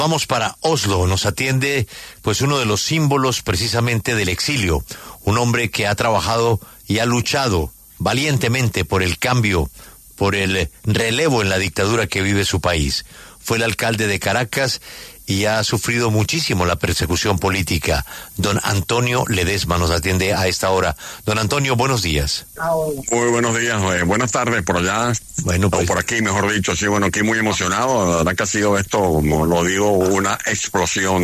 Vamos para Oslo, nos atiende pues uno de los símbolos precisamente del exilio, un hombre que ha trabajado y ha luchado valientemente por el cambio, por el relevo en la dictadura que vive su país. Fue el alcalde de Caracas y ha sufrido muchísimo la persecución política. Don Antonio Ledesma nos atiende a esta hora. Don Antonio, buenos días. Muy buenos días, buenas tardes por allá, bueno, pues, o por aquí, mejor dicho. Sí, bueno, aquí muy emocionado. La verdad que ha sido esto, como lo digo, una explosión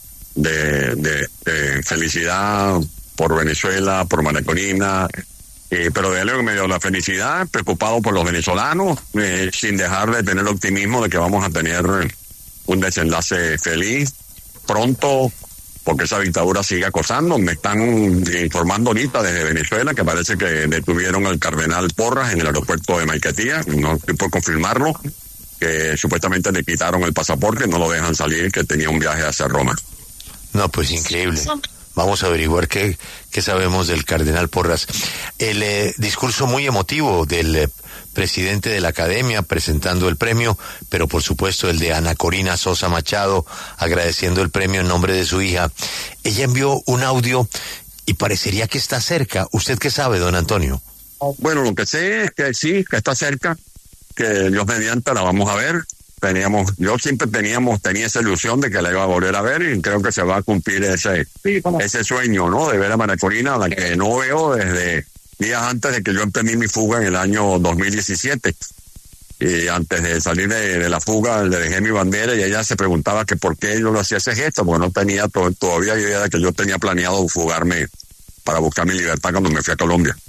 de felicidad por Venezuela, por María Corina, pero de en medio de la felicidad, preocupado por los venezolanos, sin dejar de tener el optimismo de que vamos a tener un desenlace feliz pronto, porque esa dictadura sigue acosando. Me están informando ahorita desde Venezuela que parece que detuvieron al cardenal Porras en el aeropuerto de Maiquetía, no estoy por confirmarlo, que supuestamente le quitaron el pasaporte, no lo dejan salir, que tenía un viaje hacia Roma. No, pues increíble. Vamos a averiguar qué sabemos del cardenal Porras. El discurso muy emotivo del presidente de la Academia presentando el premio, pero por supuesto el de Ana Corina Sosa Machado agradeciendo el premio en nombre de su hija. Ella envió un audio y parecería que está cerca. ¿Usted qué sabe, don Antonio? Bueno, lo que sé es que sí, que está cerca, que Dios mediante la vamos a ver. Yo siempre tenía esa ilusión de que la iba a volver a ver, y creo que se va a cumplir ese sueño, ¿no? De ver a María Corina, a la que no veo desde días antes de que yo emprendí mi fuga en el año 2017. Y antes de salir de la fuga, le dejé mi bandera y ella se preguntaba que por qué yo no hacía ese gesto, porque no tenía todavía idea de que yo tenía planeado fugarme para buscar mi libertad cuando me fui a Colombia.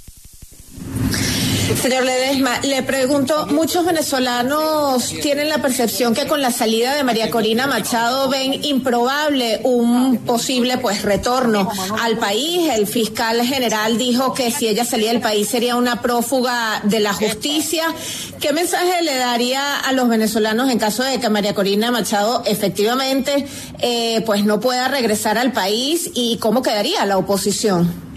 Señor Ledesma, le pregunto, muchos venezolanos tienen la percepción que con la salida de María Corina Machado ven improbable un posible retorno al país. El fiscal general dijo que si ella salía del país sería una prófuga de la justicia. ¿Qué mensaje le daría a los venezolanos en caso de que María Corina Machado efectivamente no pueda regresar al país, y cómo quedaría la oposición?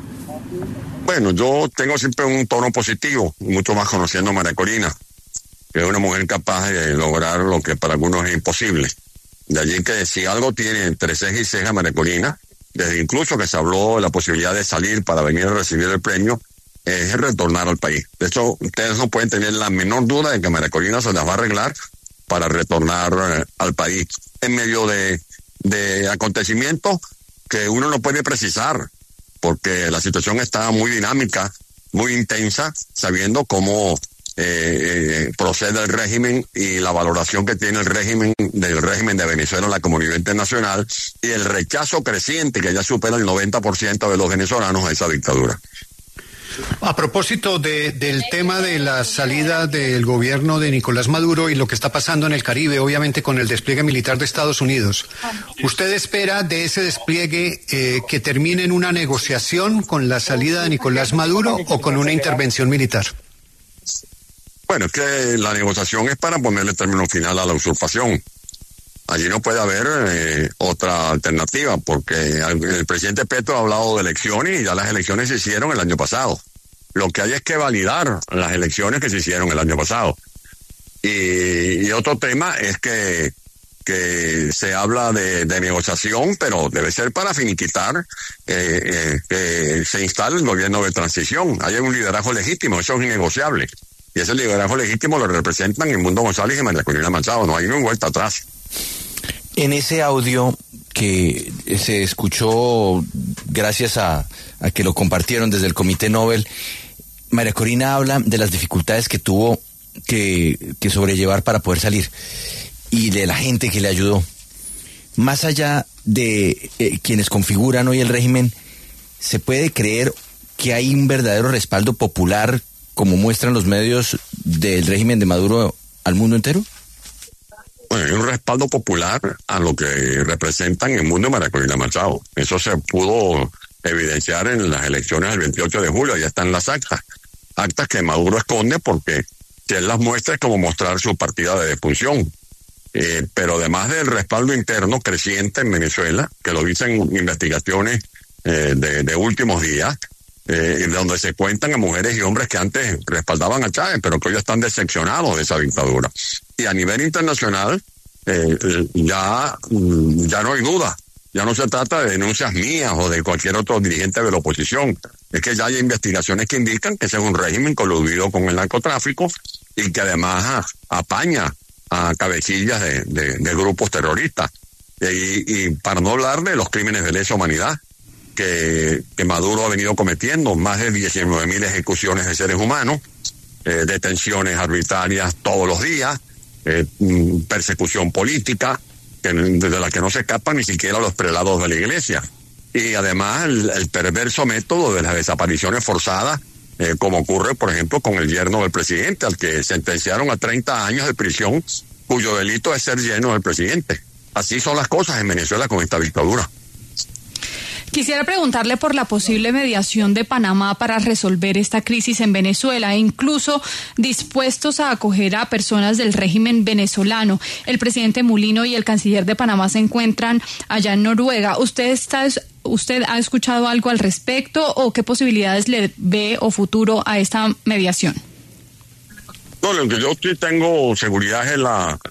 Bueno, yo tengo siempre un tono positivo, mucho más conociendo a María Corina, que es una mujer capaz de lograr lo que para algunos es imposible. De allí que si algo tiene entre ceja y ceja María Corina, desde incluso que se habló de la posibilidad de salir para venir a recibir el premio, es retornar al país. De hecho, ustedes no pueden tener la menor duda de que María Corina se las va a arreglar para retornar al país, en medio de acontecimientos que uno no puede precisar, porque la situación está muy dinámica, muy intensa, sabiendo cómo procede el régimen y la valoración que tiene el régimen de Venezuela en la comunidad internacional, y el rechazo creciente que ya supera el 90% de los venezolanos a esa dictadura. A propósito del tema de la salida del gobierno de Nicolás Maduro y lo que está pasando en el Caribe, obviamente con el despliegue militar de Estados Unidos, ¿usted espera de ese despliegue que termine en una negociación con la salida de Nicolás Maduro o con una intervención militar? Bueno, es que la negociación es para ponerle término final a la usurpación. Allí no puede haber otra alternativa, porque el presidente Petro ha hablado de elecciones y ya las elecciones se hicieron el año pasado. Lo que hay es que validar las elecciones que se hicieron el año pasado. Y otro tema es que se habla de negociación, pero debe ser para finiquitar que se instale el gobierno de transición. Hay un liderazgo legítimo, eso es innegociable. Y ese liderazgo legítimo lo representan Edmundo González y María Corina Machado, no hay ni vuelta atrás. En ese audio que se escuchó gracias a que lo compartieron desde el Comité Nobel, María Corina habla de las dificultades que tuvo que sobrellevar para poder salir y de la gente que le ayudó. Más allá de quienes configuran hoy el régimen, ¿se puede creer que hay un verdadero respaldo popular, como muestran los medios del régimen de Maduro, al mundo entero? Bueno, hay un respaldo popular a lo que representan el mundo de María Corina Machado. Eso se pudo evidenciar en las elecciones del 28 de julio, ya están las actas que Maduro esconde porque si él las muestra es como mostrar su partida de defunción. Pero además del respaldo interno creciente en Venezuela, que lo dicen investigaciones de últimos días, donde se cuentan a mujeres y hombres que antes respaldaban a Chávez, pero que hoy están decepcionados de esa dictadura. Y a nivel internacional, ya no hay duda. Ya no se trata de denuncias mías o de cualquier otro dirigente de la oposición. Es que ya hay investigaciones que indican que ese es un régimen coludido con el narcotráfico y que además apaña a cabecillas de grupos terroristas. Y para no hablar de los crímenes de lesa humanidad que Maduro ha venido cometiendo, más de 19.000 ejecuciones de seres humanos, detenciones arbitrarias todos los días, persecución política, de la que no se escapan ni siquiera los prelados de la iglesia. Y además el perverso método de las desapariciones forzadas, como ocurre, por ejemplo, con el yerno del presidente, al que sentenciaron a 30 años de prisión, cuyo delito es ser yerno del presidente. Así son las cosas en Venezuela con esta dictadura. Quisiera preguntarle por la posible mediación de Panamá para resolver esta crisis en Venezuela, e incluso dispuestos a acoger a personas del régimen venezolano. El presidente Mulino y el canciller de Panamá se encuentran allá en Noruega. ¿Usted ha escuchado algo al respecto o qué posibilidades le ve o futuro a esta mediación? No, lo que yo sí tengo seguridad es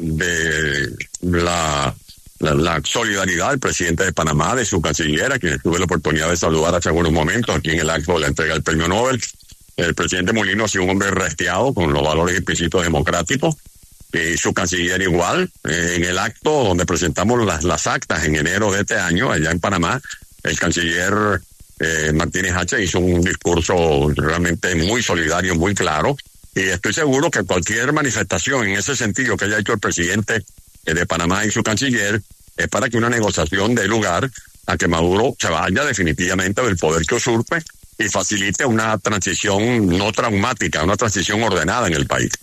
la solidaridad del presidente de Panamá, de su canciller, a quien tuve la oportunidad de saludar hace algunos momentos aquí en el acto de la entrega del premio Nobel. El presidente Mulino ha sido un hombre restiado con los valores y principios democráticos, y su canciller igual. En el acto donde presentamos las actas en enero de este año, allá en Panamá, el canciller Martínez Hacha hizo un discurso realmente muy solidario, muy claro, y estoy seguro que cualquier manifestación en ese sentido que haya hecho el presidente de Panamá y su canciller es para que una negociación dé lugar a que Maduro se vaya definitivamente del poder que usurpe y facilite una transición no traumática, una transición ordenada en el país.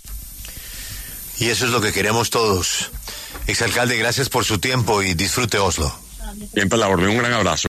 Y eso es lo que queremos todos. Exalcalde, gracias por su tiempo y disfrute Oslo. Siempre la orden, un gran abrazo.